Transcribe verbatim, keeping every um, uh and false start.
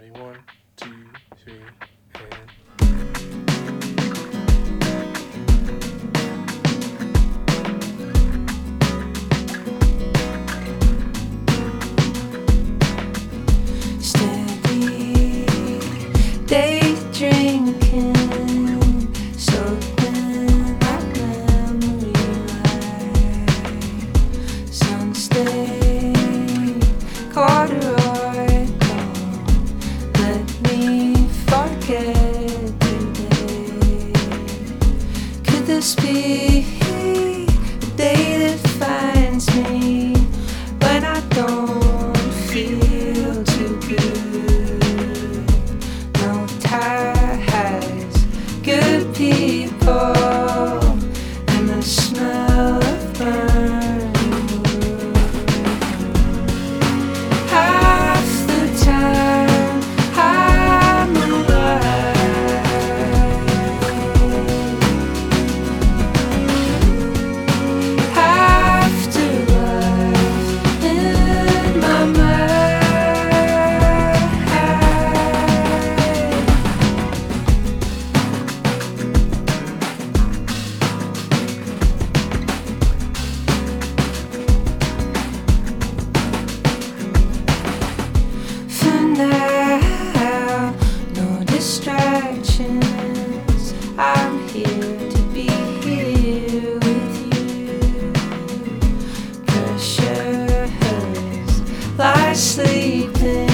Ready? One, two, three, and. Steady day drinking, soaking that memory light. Sunstay, corduroy gold, let me forget today. Could this be a day that finds me when I don't feel too good? No ties, good people, and the smell of burning wood. Half the time I'm alive, afterlife in my mind. For now, no distractions. I'm here to be here with you. Pressures lie sleeping